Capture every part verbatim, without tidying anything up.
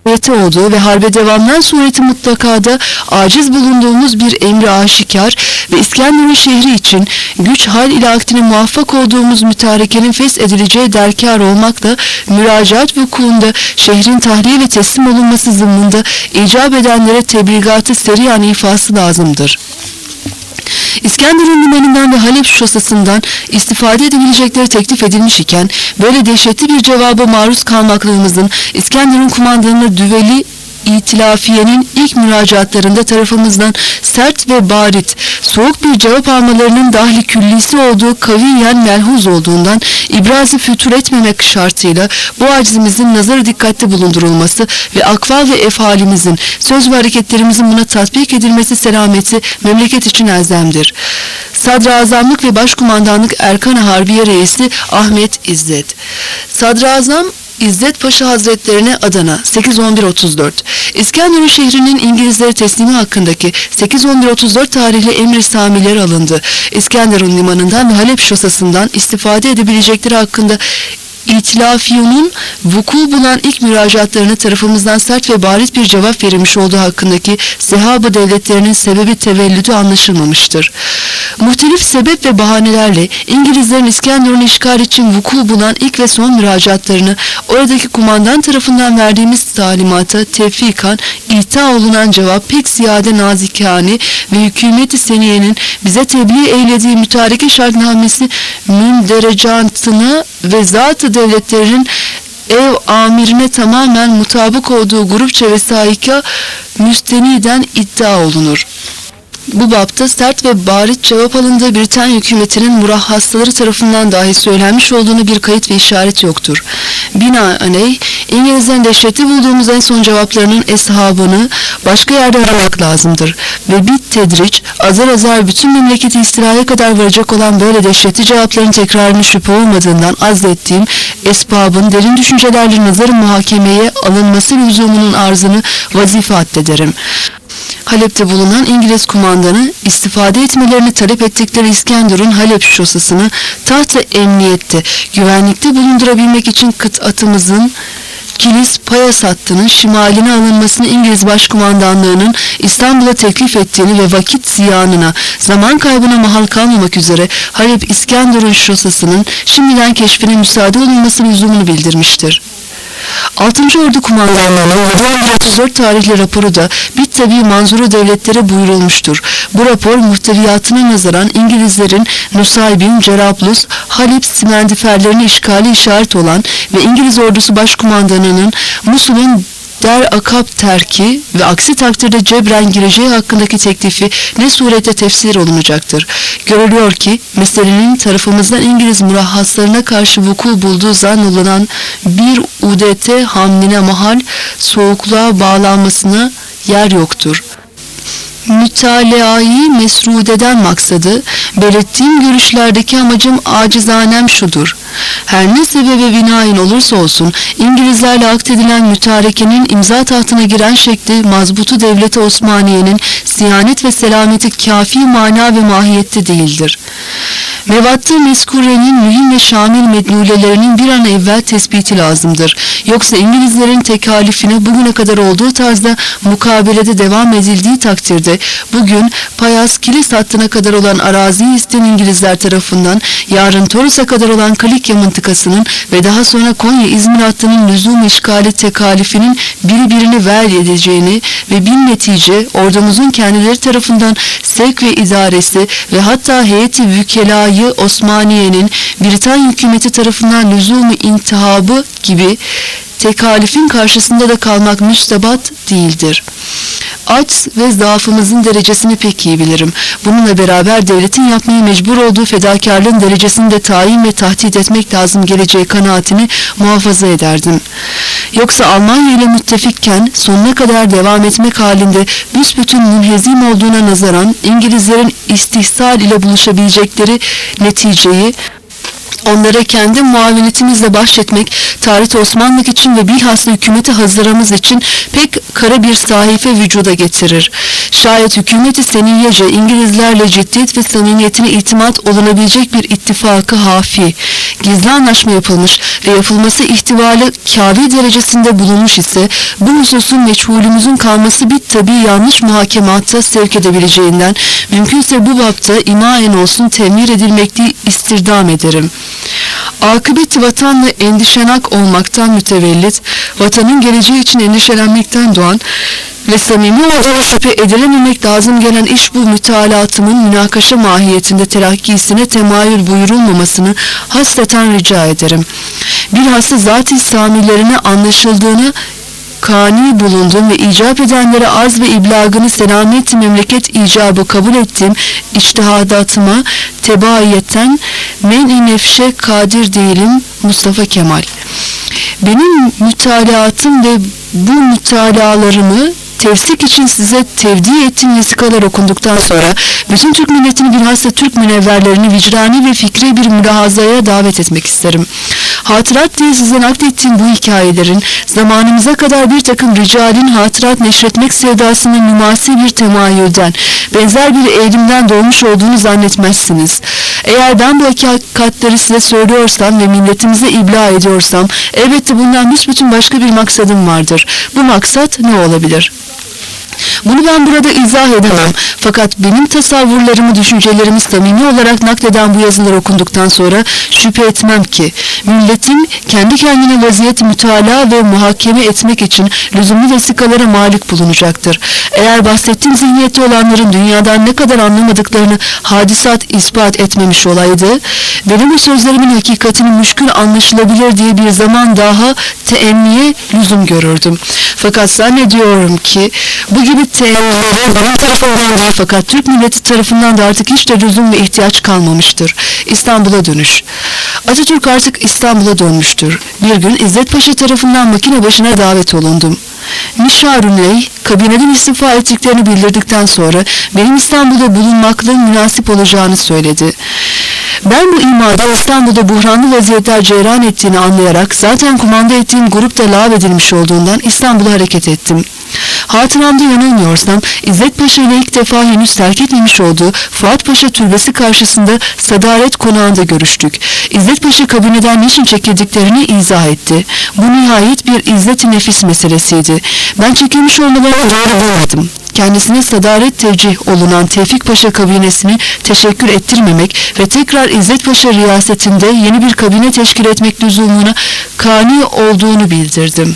olduğu ve harbe devamdan sureti mutlakada aciz bulunduğumuz bir emri aşikar ve İskenderun şehri için güç hal ile aktine muvaffak olduğumuz mütarekenin feshedileceği derkar olmakla müracaat vukuunda şehrin tahliye ve teslim olunması zımnında icap edenlere tebligatı seriyan ifası lazımdır. İskenderun limanından ve Halep şosasından istifade edebilecekleri teklif edilmiş iken böyle dehşetli bir cevaba maruz kalmaklığımızın İskenderun kumandanına düveli İtilafiye'nin ilk müracaatlarında tarafımızdan sert ve barit, soğuk bir cevap almalarının dahli küllisi olduğu kaviyen melhuz olduğundan ibrazı fütur etmemek şartıyla bu acizimizin nazarı dikkatli bulundurulması ve akval ve efalimizin, söz ve hareketlerimizin buna tatbik edilmesi selameti memleket için elzemdir. Sadrazamlık ve Başkumandanlık Erkan-ı Harbiye Reisi Ahmet İzzet. Sadrazam İzzet Paşa Hazretlerine Adana sekiz on bir otuz dört. İskenderun şehrinin İngilizlere teslimi hakkındaki sekiz on bir otuz dört tarihli emir samileri alındı. İskenderun limanından ve Halep şosasından istifade edebilecekleri hakkında İtilafiyonun vuku bulan ilk müracaatlarına tarafımızdan sert ve bariz bir cevap verilmiş olduğu hakkındaki Sehab-ı devletlerinin sebebi tevellüdü anlaşılmamıştır. Muhtelif sebep ve bahanelerle İngilizlerin İskenderun'u işgal için vuku bulan ilk ve son müracaatlarını oradaki kumandan tarafından verdiğimiz talimata tevfikan ihta olunan cevap pek ziyade nazikâne ve hükümeti seniyenin bize tebliğ eylediği mütareke şartnamesi münderecatına ve zat-ı devletlerinin ev amirine tamamen mutabık olduğu grupça vesaika müsteniden iddia olunur. Bu bapta sert ve barit cevap alındığı Britanya hükümetinin murahhasları tarafından dahi söylenmiş olduğunu bir kayıt ve işaret yoktur. Binaenaleyh İngilizlerin dehşetli bulduğumuz en son cevaplarının eshabını başka yerde aramak lazımdır ve bir tedriç azar azar bütün memleketi istilaya kadar varacak olan böyle dehşetli cevapların tekrarını şüphe olmadığından azlettiğim esbabın derin düşüncelerle nazar-ı muhakemeye alınması lüzumunun arzını vazife addederim. Halep'te bulunan İngiliz kumandanı istifade etmelerini talep ettikleri İskenderun Halep şosasını taht-ı emniyette güvenlikte bulundurabilmek için kıt'atımızın Kilis Payas hattının şimaline alınmasını İngiliz Başkumandanlığı'nın İstanbul'a teklif ettiğini ve vakit ziyanına, zaman kaybına mahal kalmamak üzere Halep İskenderun şosasının şimdiden keşfine müsaade olunması lüzumunu bildirmiştir. altıncı Ordu Kumandanlığı'nın yedi on bir otuz dört tarihli raporu da bit tabi manzuru devletlere buyurulmuştur. Bu rapor muhteviyatına nazaran İngilizlerin Nusaybin, Cerablus, Halep simendiferlerini işgali işaret olan ve İngiliz ordusu başkumandanının Musul'un Der Akab terki ve aksi takdirde cebren gireceği hakkındaki teklifi ne surette tefsir olunacaktır. Görülüyor ki meselenin tarafımızdan İngiliz murahhaslarına karşı vuku bulduğu zannolunan bir U D T hamline mahal soğukluğa bağlanmasına yer yoktur. Mütalaayı mesrudeden maksadı, belirttiğim görüşlerdeki amacım acizanem şudur. Her ne sebebe binaen olursa olsun İngilizlerle akdedilen mütarekenin imza tahtına giren şekli mazbutu devleti Osmaniye'nin siyanet ve selameti kafi mana ve mahiyette değildir. Mevattı meskurenin mühim ve şamil medlulelerinin bir an evvel tespiti lazımdır. Yoksa İngilizlerin tekalifine bugüne kadar olduğu tarzda mukabelede devam edildiği takdirde bugün Payas Kilis hattına kadar olan araziyi isten İngilizler tarafından yarın Toros'a kadar olan Kalikya mıntıkasının ve daha sonra Konya İzmir hattının lüzum işgali tekalifinin biri birini vel edeceğini ve bin netice ordumuzun kendileri tarafından sevk ve idaresi ve hatta heyeti vükelayı Osmaniye'nin Britanya hükümeti tarafından lüzumu intihabı gibi tekalifin karşısında da kalmak müstebat değildir. Aç ve zaafımızın derecesini pek iyi bilirim. Bununla beraber devletin yapmaya mecbur olduğu fedakarlığın derecesini de tayin ve tahdit etmek lazım geleceği kanaatini muhafaza ederdim. Yoksa Almanya ile müttefikken sonuna kadar devam etmek halinde büsbütün münhezim olduğuna nazaran İngilizlerin istihsal ile buluşabilecekleri neticeyi onlara kendi muavenetimizle bahşetmek, tarih Osmanlık için ve bilhassa hükümeti Haziramız için pek kara bir sahife vücuda getirir. Şayet hükümeti seniyece İngilizlerle ciddiyet ve samimiyetine itimat olunabilecek bir ittifakı hafi, gizli anlaşma yapılmış ve yapılması ihtimali kâfi derecesinde bulunmuş ise bu hususun meçhulümüzün kalması bir tabi yanlış muhakematta sevk edebileceğinden mümkünse bu bapta imaen olsun temir edilmekte istirdam ederim. Akıbeti vatanla endişenak olmaktan mütevellit, vatanın geleceği için endişelenmekten doğan ve samimi olduğuna şüphe edilememek lazım gelen iş bu mütalatımın münakaşa mahiyetinde telakkisine temayül buyurulmamasını hasreten rica ederim. Bilhassa zat-ı samilerine anlaşıldığını kani bulundum ve icap edenlere arz ve iblagını selamet-i memleket icabı kabul ettiğim içtihaдаtıma tebaiyetten men-i nefşe kadir değilim Mustafa Kemal. Benim mütalaatım ve bu mütalalarımı tevsik için size tevdi ettiğim vesikalar okunduktan sonra bütün Türk milletini bilhassa Türk münevverlerini vicdani ve fikri bir mülahazaya davet etmek isterim. Hatırat diye size naklettiğim bu hikayelerin zamanımıza kadar bir takım ricalin hatırat neşretmek sevdasının mümasi bir temayülden, benzer bir eğilimden doğmuş olduğunu zannetmezsiniz. Eğer ben bu hakikatleri size söylüyorsam ve milletimize ibla ediyorsam, elbette bundan büsbütün başka bir maksadım vardır. Bu maksat ne olabilir? Bunu ben burada izah edemem. Fakat benim tasavvurlarımı, düşüncelerimi samimi olarak nakleden bu yazılar okunduktan sonra şüphe etmem ki milletin kendi kendine vaziyet mütalaa ve muhakeme etmek için lüzumlu vesikalara malik bulunacaktır. Eğer bahsettiğim zihniyette olanların dünyadan ne kadar anlamadıklarını hadisat ispat etmemiş olaydı, benim bu sözlerimin hakikatinin müşkül anlaşılabilir diye bir zaman daha teemmiye lüzum görürdüm. Fakat zannediyorum ki bu gibi teemmülere benim tarafımdan değil fakat Türk milleti tarafından da artık hiç de lüzum ve ihtiyaç kalmamıştır. İstanbul'a dönüş. Atatürk artık İstanbul'a dönmüştür. Bir gün İzzet Paşa tarafından makine başına davet olundum. Mişarunley kabineden istifa ettiklerini bildirdikten sonra benim İstanbul'da bulunmakla münasip olacağını söyledi. Ben bu imadan İstanbul'da buhranlı vaziyetler cereyan ettiğini anlayarak zaten kumanda ettiğim grupta lağvedilmiş olduğundan İstanbul'a hareket ettim. Hatıramda yanılmıyorsam İzzet Paşa ile ilk defa henüz terk etmemiş olduğu Fuat Paşa türbesi karşısında Sadaret Konağı'nda görüştük. İzzet Paşa kabineden niçin çekildiklerini izah etti. Bu nihayet bir izzet-i nefis meselesiydi. Ben çekilmiş olmalarını doğru bulmadım. Kendisine sadaret tevcih olunan Tevfik Paşa kabinesini teşekkür ettirmemek ve tekrar İzzet Paşa riyasetinde yeni bir kabine teşkil etmek lüzumuna kani olduğunu bildirdim.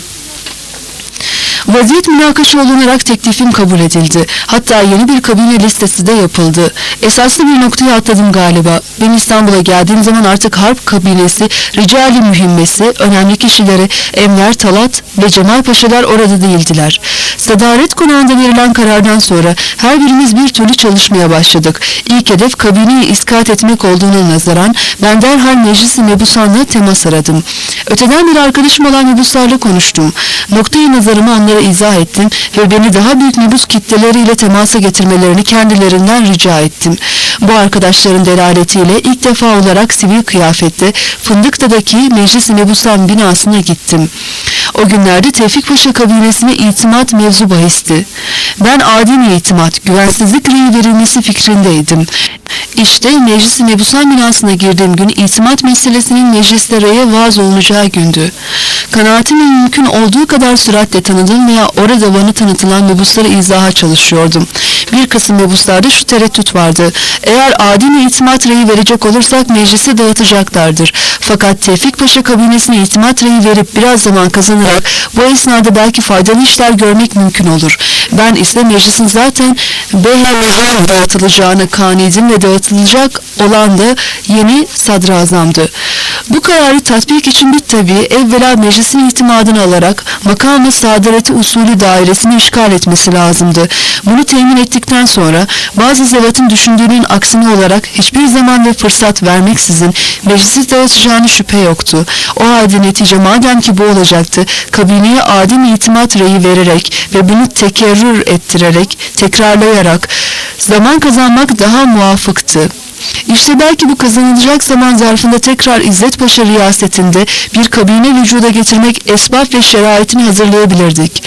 Vaziyet münakaşa olunarak teklifim kabul edildi. Hatta yeni bir kabine listesi de yapıldı. Esaslı bir noktayı atladım galiba. Ben İstanbul'a geldiğim zaman artık harp kabinesi, ricali mühimmesi, önemli kişileri, Enver Talat ve Cemal Paşalar orada değildiler. Sadaret Konağı'nda verilen karardan sonra her birimiz bir türlü çalışmaya başladık. İlk hedef kabineyi iskat etmek olduğuna nazaran ben derhal Meclis-i Mebusan'la temas aradım. Öteden bir arkadaşım olan Mebuslarla konuştum. Noktayı nazarımı onlara izah ettim ve beni daha büyük mebus kitleleriyle temasa getirmelerini kendilerinden rica ettim. Bu arkadaşların delaletiyle ilk defa olarak sivil kıyafette Fındıklı'daki Meclis-i Mebusan binasına gittim. O günlerde Tevfik Paşa kabinesine itimat mevzu bahisti. Ben adil itimat, güvensizlik reyi verilmesi fikrindeydim. İşte Meclis-i Mebusan binasına girdiğim gün itimat meselesinin mecliste reye vaaz olunacağı gündü. Kanaatimin mümkün olduğu kadar süratle tanıdığım veya orada bana tanıtılan mebusları izaha çalışıyordum. Bir kısım mebuslarda şu tereddüt vardı. Eğer adil itimat reyi verecek olursak meclisi dağıtacaklardır. Fakat Tevfik Paşa kabinesine itimat reyi verip biraz zaman kazanarak bu esnada belki faydalı işler görmek mümkün olur. Ben ise meclisin zaten behemeden dağıtılacağını kaniydim ve dağıtılacak olan da yeni sadrazamdı. Bu kararı tatbik için bir tabi evvela meclisin itimadını alarak makam-ı sadareti usulü dairesini işgal etmesi lazımdı. Bunu temin ettikten sonra bazı zevatın düşündüğünün aksine olarak hiçbir zaman ve fırsat vermeksizin meclisi dağıtacağını şüphe yoktu. O halde netice madem ki bu olacaktı, kabineye adil itimat reyi vererek ve bunu tekerrür ettirerek, tekrarlayarak zaman kazanmak daha muvafıktı. İşte belki bu kazanılacak zaman zarfında tekrar İzzet Paşa riyasetinde bir kabine vücuda getirmek esbab ve şeraitini hazırlayabilirdik.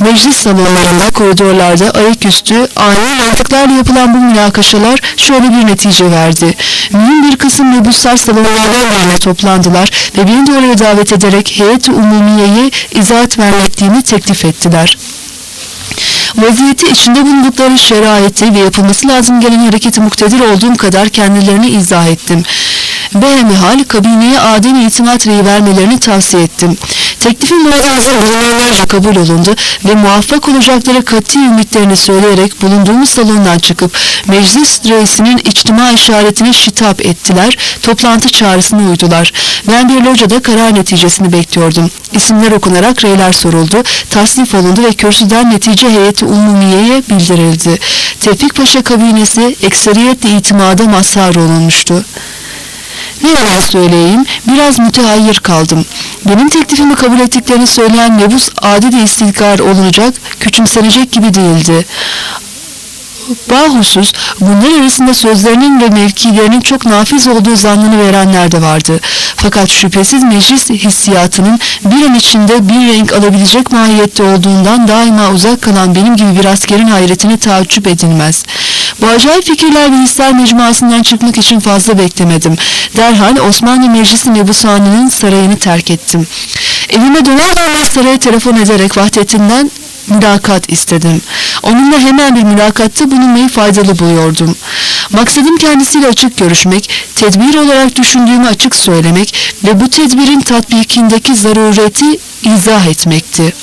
Meclis salonlarında, koridorlarda ayaküstü ani mantıklarla yapılan bu münakaşalar şöyle bir netice verdi. Mühim bir kısım mebuslar salonlardan birine toplandılar ve beni de oraya davet ederek heyet-i umumiyeye izahat vermekliğini teklif ettiler. Vaziyeti, içinde bulundukları şeraiti ve yapılması lazım gelen hareketi muktedir olduğum kadar kendilerine izah ettim. Behemihal kabineye adem itimat reyi vermelerini tavsiye ettim. Teklifin muazzazı bulunanlarca kabul olundu ve muvaffak olacakları kat'i ümitlerini söyleyerek bulunduğumuz salondan çıkıp meclis reisinin içtima işaretine şitap ettiler, toplantı çağrısına uydular. Ben bir locada karar neticesini bekliyordum. İsimler okunarak reyler soruldu, tasnif olundu ve kürsüden netice heyeti umumiyeye bildirildi. Tevfik Paşa kabinesi ekseriyetle itimada mazhar olunmuştu. Ne yalan söyleyeyim, biraz mütehayyir kaldım. Benim teklifimi kabul ettiklerini söyleyen mebus adede istilkar olunacak, küçümsenecek gibi değildi. Bahusuz bunlar arasında sözlerinin ve mevkilerinin çok nafiz olduğu zannını verenler de vardı. Fakat şüphesiz meclis hissiyatının bir an içinde bir renk alabilecek mahiyette olduğundan daima uzak kalan benim gibi bir askerin hayretine taaccüp edilmez. Bu acayip fikirler ve hisler mecmuasından çıkmak için fazla beklemedim. Derhal Osmanlı Meclisi Mebusanı'nın sarayını terk ettim. Evime döner dönmez saraya telefon ederek Vahdettin'den mülakat istedim. Onunla hemen bir mülakatta bulunmayı faydalı buluyordum. Maksadım kendisiyle açık görüşmek, tedbir olarak düşündüğümü açık söylemek ve bu tedbirin tatbikindeki zarureti izah etmekti.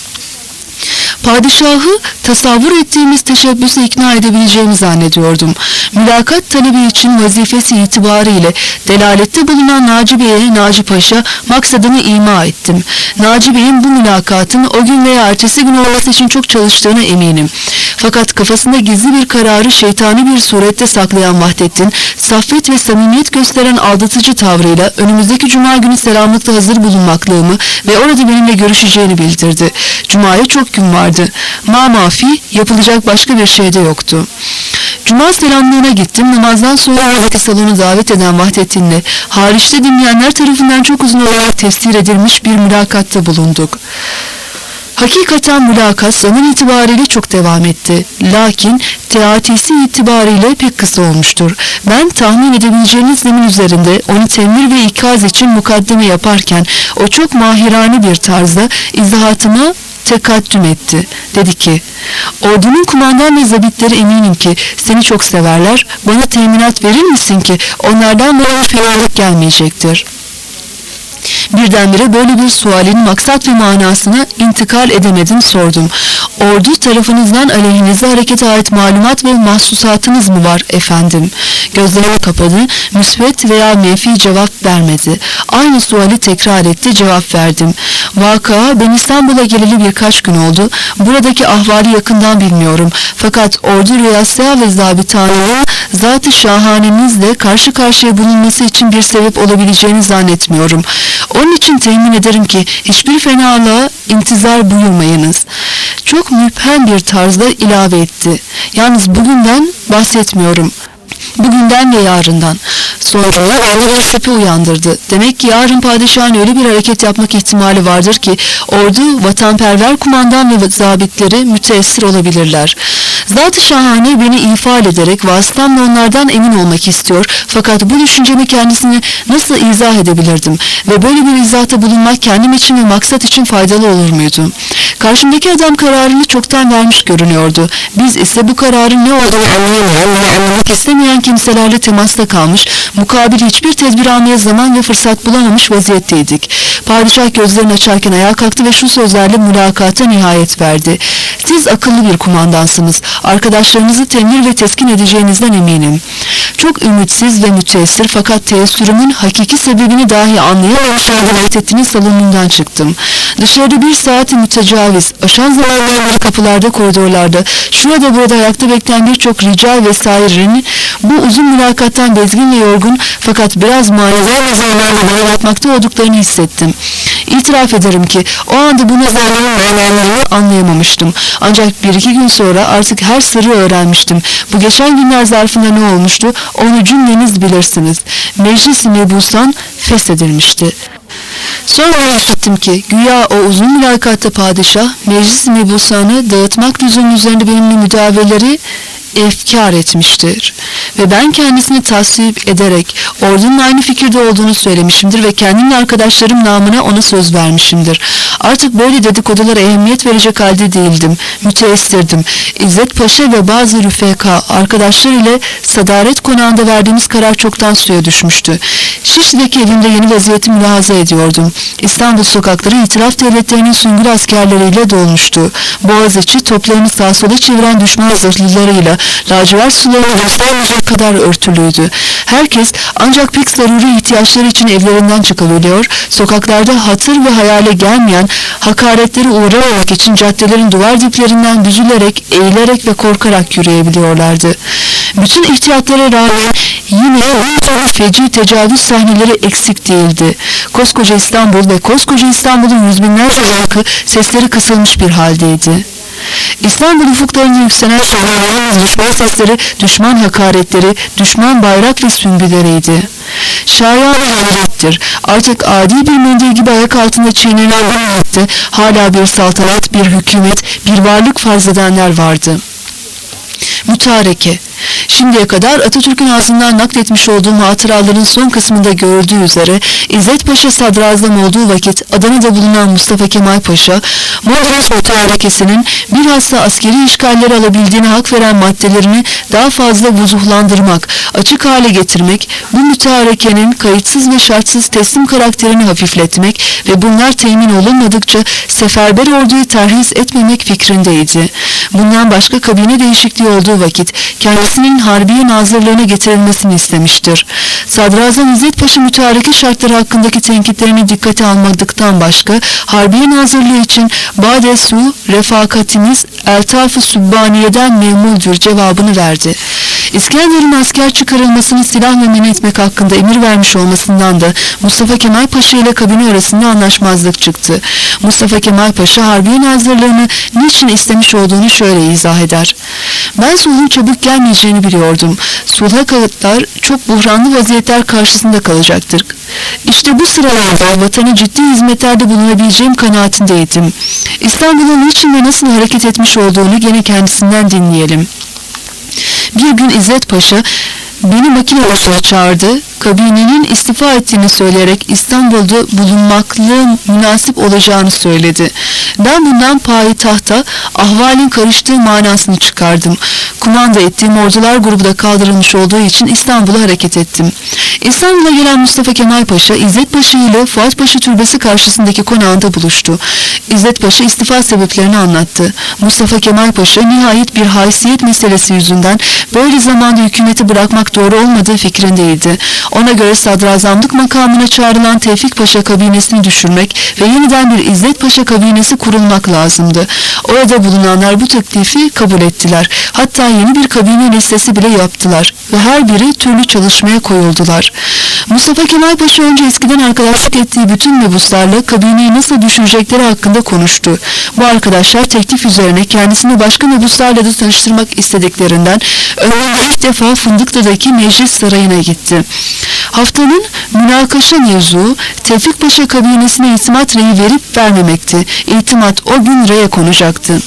Padişahı tasavvur ettiğimiz teşebbüse ikna edebileceğimi zannediyordum. Mülakat talebi için vazifesi itibariyle delalette bulunan Naci Bey'e Naci Paşa maksadını ima ettim. Naci Bey'in bu mülakatın o gün veya ertesi gün olması için çok çalıştığına eminim. Fakat kafasında gizli bir kararı şeytani bir surette saklayan Vahdettin, saffet ve samimiyet gösteren aldatıcı tavrıyla önümüzdeki cuma günü selamlıkta hazır bulunmaklığımı ve orada benimle görüşeceğini bildirdi. Cuma'ya çok gün vardı. Ma mafi yapılacak başka bir şey de yoktu. Cuma selamlığına gittim. Namazdan sonra oradaki salonu davet eden Vahdettin'le hariçte dinleyenler tarafından çok uzun olarak tefsir edilmiş bir mülakatta bulunduk. Hakikaten mülakat zaman itibariyle çok devam etti. Lakin teatisi itibariyle pek kısa olmuştur. Ben tahmin edebileceğiniz zemin üzerinde onu temir ve ikaz için mukaddeme yaparken o çok mahirane bir tarzda izahatıma tekaddüm etti. Dedi ki, ordunun kumandan ve zabitleri eminim ki seni çok severler. Bana teminat verir misin ki onlardan bana bir fenalık gelmeyecektir. Birdenbire böyle bir sualin maksat ve manasına intikal edemedim, sordum. Ordu tarafınızdan aleyhinize harekete ait malumat ve mahsusatınız mı var efendim? Gözlerini kapadı, müsbet veya menfi cevap vermedi. Aynı suali tekrar etti, cevap verdim. Vaka, ben İstanbul'a geleli birkaç gün oldu. Buradaki ahvali yakından bilmiyorum. Fakat ordu riyasya ve zabitanının zat-ı şahanenizle karşı karşıya bulunması için bir sebep olabileceğini zannetmiyorum. Onun için temin ederim ki hiçbir fenalığa intizar buyurmayınız. Çok müphem bir tarzda ilave etti. Yalnız bugünden bahsetmiyorum. Bugünden ve yarından. Sonra bende bir şüphe uyandırdı. Demek ki yarın padişahın öyle bir hareket yapmak ihtimali vardır ki ordu, vatanperver kumandan ve zabitleri müteessir olabilirler. Zat-ı şahane beni ifade ederek vasıtamla onlardan emin olmak istiyor. Fakat bu düşüncemi kendisine nasıl izah edebilirdim? Ve böyle bir izahta bulunmak kendim için ve maksat için faydalı olur muydu? Karşımdaki adam kararını çoktan vermiş görünüyordu. Biz ise bu kararın ne olduğunu anlayamayan ve anlamak istemeyen kimselerle temasta kalmış, mukabil hiçbir tedbir almaya zaman ve fırsat bulamamış vaziyetteydik. Padişah gözlerini açarken ayağa kalktı ve şu sözlerle mülakata nihayet verdi. Siz akıllı bir kumandansınız. Arkadaşlarınızı temir ve teskin edeceğinizden eminim. Çok ümitsiz ve müteessir fakat teessürümün hakiki sebebini dahi anlayamamış Vahdettin'in salonundan çıktım. Dışarıda bir saati mütecaviz, aşan zamanlarda kapılarda, koridorlarda, şurada burada ayakta bekleyen birçok rical vesairenin bu uzun mülakattan bezgin ve yorgun fakat biraz manevra nazarlarla bana bakmakta olduklarını hissettim. İtiraf ederim ki o anda bu nazarların manalarını anlayamamıştım. Ancak bir iki gün sonra artık her sırrı öğrenmiştim. Bu geçen günler zarfında ne olmuştu onu cümleniz bilirsiniz. Meclis-i Mebusan feshedilmişti. Sonra işittim ki güya o uzun mülakatta padişah meclis mebusanı dağıtmak lüzumu üzerinde benimle müdaveleri efkar etmiştir. Ve ben kendisini tasvip ederek ordunun aynı fikirde olduğunu söylemişimdir ve kendimle arkadaşlarım namına ona söz vermişimdir. Artık böyle dedikodulara ehemmiyet verecek halde değildim. Müteessirdim. İzzet Paşa ve bazı rüfeka arkadaşlar ile Sadaret Konağı'nda verdiğimiz karar çoktan suya düşmüştü. Şişli'deki evimde yeni vaziyeti mülahaza ediyordum. İstanbul sokakları itilaf devletlerinin süngül askerleriyle dolmuştu. Boğaziçi toplarını sağa sola çeviren düşman zırhlılarıyla lacivert sularını göstermeyecek kadar örtülüydü. Herkes ancak pek zaruri ihtiyaçları için evlerinden çıkabiliyor, sokaklarda hatır ve hayale gelmeyen hakaretleri uğramamak için caddelerin duvar diplerinden büzülerek, eğilerek ve korkarak yürüyebiliyorlardı. Bütün ihtiyatlara rağmen yine onca feci tecavüz sahneleri eksik değildi. Koskoca İstanbul ve koskoca İstanbul'un yüz binlerce halkı sesleri kısılmış bir haldeydi. İstanbul ufuklarında yükselen şehirlerin düşman sesleri, düşman hakaretleri, düşman bayrak ve süngüleriydi. Şayanı hayrettir. Artık adi bir mendil gibi ayak altında çiğnenen bu millette hala bir saltanat, bir hükümet, bir varlık farz edenler vardı. Mütareke. Şimdiye kadar Atatürk'ün ağzından nakletmiş olduğum hatıraların son kısmında görüldüğü üzere İzzet Paşa sadrazam olduğu vakit Adana'da bulunan Mustafa Kemal Paşa, Mondros mütarekesinin bilhassa askeri işgalleri alabildiğine hak veren maddelerini daha fazla vuzuhlandırmak, açık hale getirmek, bu mütarekenin kayıtsız ve şartsız teslim karakterini hafifletmek ve bunlar temin olunmadıkça seferber orduyu terhis etmemek fikrindeydi. Bundan başka kabine değişikliği olduğu vakit kendisinin Harbiye Nazırlığına getirilmesini istemiştir. Sadrazam İzzet Paşa mütareke şartları hakkındaki tenkitlerini dikkate almadıktan başka Harbiye Nazırlığı için Bade-su refakatimiz Eltaf-ı Sübbaniye'den memuldür cevabını verdi. İskender'in asker çıkarılmasını silahla men etmek hakkında emir vermiş olmasından da Mustafa Kemal Paşa ile kabine arasında anlaşmazlık çıktı. Mustafa Kemal Paşa Harbiye Nazırlığını niçin istemiş olduğunu şöyle izah eder. Ben sulhun çabuk gelmeyeceğini biliyordum. Sulha kadar çok buhranlı vaziyetler karşısında kalacaktır. İşte bu sıralarda vatanı ciddi hizmetlerde bulunabileceğim kanaatindeydim. İstanbul'un niçin ve nasıl hareket etmiş olduğunu gene kendisinden dinleyelim. Bir gün İzzet Paşa beni makine başına çağırdı. Kabinenin istifa ettiğini söyleyerek İstanbul'da bulunmaklığın münasip olacağını söyledi. Ben bundan payitahta ahvalin karıştığı manasını çıkardım. Kumanda ettiğim ordular grubu da kaldırılmış olduğu için İstanbul'a hareket ettim. İstanbul'a gelen Mustafa Kemal Paşa, İzzet Paşa ile Fuat Paşa türbesi karşısındaki konağında buluştu. İzzet Paşa istifa sebeplerini anlattı. Mustafa Kemal Paşa nihayet bir haysiyet meselesi yüzünden böyle zamanda hükümeti bırakmak doğru olmadığı fikrindeydi. Ona göre sadrazamlık makamına çağrılan Tevfik Paşa kabinesini düşürmek ve yeniden bir İzzet Paşa kabinesi kurulmak lazımdı. Orada bulunanlar bu teklifi kabul ettiler. Hatta yeni bir kabine listesi bile yaptılar ve her biri türlü çalışmaya koyuldular. Mustafa Kemal Paşa önce eskiden arkadaşlık ettiği bütün mebuslarla kabineyi nasıl düşürecekleri hakkında konuştu. Bu arkadaşlar teklif üzerine kendisini başka mebuslarla da tanıştırmak istediklerinden önce ilk defa Fındıklı'daki meclis sarayına gitti. Haftanın münakaşa mevzuu Tevfik Paşa kabinesine itimat reyi verip vermemekti. İtimat o gün reye konacaktı.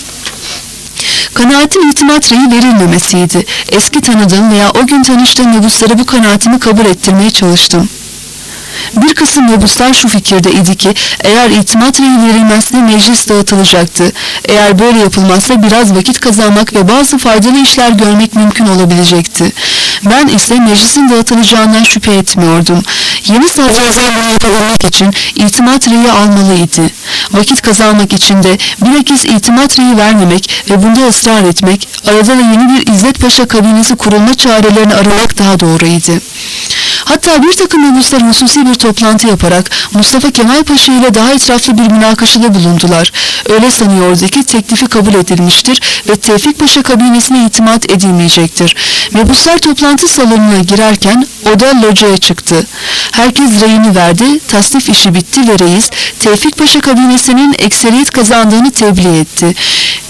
Kanaatin itimat reyi verilmemesiydi. Eski tanıdığım veya o gün tanıştığım mebuslara bu kanaatimi kabul ettirmeye çalıştım. Bir kısım mebuslar şu fikirde idi ki eğer itimat reyi verilmezse meclis dağıtılacaktı. Eğer böyle yapılmazsa biraz vakit kazanmak ve bazı faydalı işler görmek mümkün olabilecekti. Ben ise meclisin dağıtılacağından şüphe etmiyordum. Yeni sadrazam bunu yapabilmek için itimat reyi almalıydı. Vakit kazanmak için de bilakis itimat reyi vermemek ve bunda ısrar etmek, arada da yeni bir İzzet Paşa kabinesi kurulma çarelerini aramak daha doğruydu. Hatta bir takım mebuslar hususi bir toplantı yaparak Mustafa Kemal Paşa ile daha etraflı bir münakaşada bulundular. Öyle sanıyordu ki teklifi kabul edilmiştir ve Tevfik Paşa kabinesine itimat edilmeyecektir. Mebuslar toplantı salonuna girerken oda locaya çıktı. Herkes reyini verdi, tasnif işi bitti ve reis Tevfik Paşa kabinesinin ekseriyet kazandığını tebliğ etti.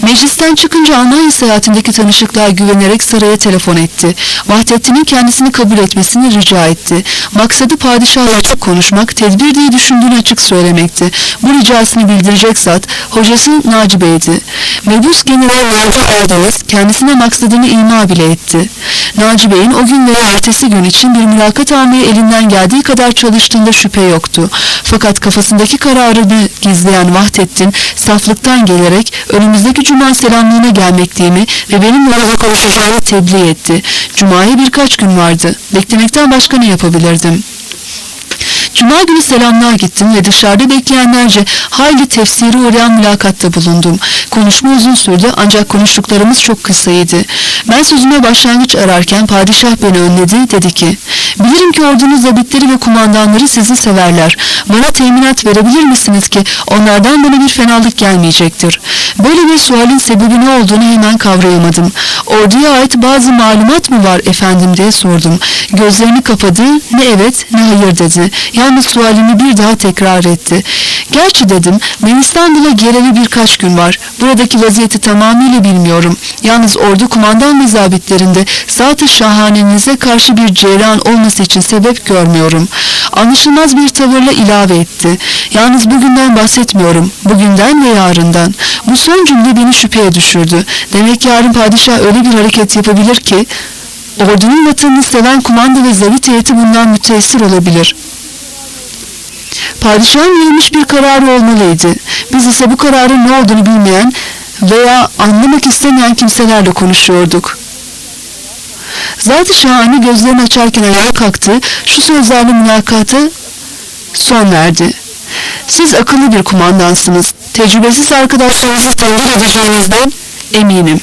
Meclisten çıkınca Almanya seyahatindeki tanışıklığa güvenerek saraya telefon etti. Vahdettin'in kendisini kabul etmesini rica etti. Maksadı padişahla açık konuşmak, tedbir diye düşündüğünü açık söylemekti. Bu ricasını bildirecek zat hocası Naci Bey'di. Mebus General Naci Erdeniz kendisine maksadını ima bile etti. Naci Bey'in o gün veya ertesi gün için bir mülakat almaya elinden geldiği kadar çalıştığında şüphe yoktu. Fakat kafasındaki kararını gizleyen Vahdettin saflıktan gelerek önümüzdeki cuma selamlığına gelmekteyimi ve benimle orada konuşacağını tebliğ etti. Cuma'ya birkaç gün vardı. Beklemekten başka ne yapabilirdim? Cuma günü selamlığa gittim ve dışarıda bekleyenlerce hayli tefsiri uğrayan mülakatta bulundum. Konuşma uzun sürdü ancak konuştuklarımız çok kısaydı. Ben sözüme başlangıç ararken padişah beni önledi, dedi ki, bilirim ki ordunun zabitleri ve kumandanları sizi severler. Bana teminat verebilir misiniz ki onlardan bana bir fenalık gelmeyecektir. Böyle bir sualin sebebi ne olduğunu hemen kavrayamadım. Orduya ait bazı malumat mı var efendim diye sordum. Gözlerini kapadı, ne evet ne hayır dedi. Yalnız sualimi bir daha tekrar etti. Gerçi dedim, ben İstanbul'a geleli birkaç gün var. Buradaki vaziyeti tamamıyla bilmiyorum. Yalnız ordu kumandan ve zabitlerinde zat-ı şahanenize karşı bir cereyan olması için sebep görmüyorum. Anlaşılmaz bir tavırla ilave etti. Yalnız bugünden bahsetmiyorum. Bugünden ve yarından. Bu son cümle beni şüpheye düşürdü. Demek yarın padişah öyle bir hareket yapabilir ki ordunun vatanını seven kumanda ve zabit heyeti bundan müteessir olabilir. Padişahın verilmiş bir kararı olmalıydı. Biz ise bu kararın ne olduğunu bilmeyen veya anlamak istemeyen kimselerle konuşuyorduk. Zat-ı şahane gözlerini açarken ayağa kalktı, şu sözlerle mülakata son verdi. Siz akıllı bir kumandansınız. Tecrübesiz arkadaşlarınızı tembih edeceğinizden eminim.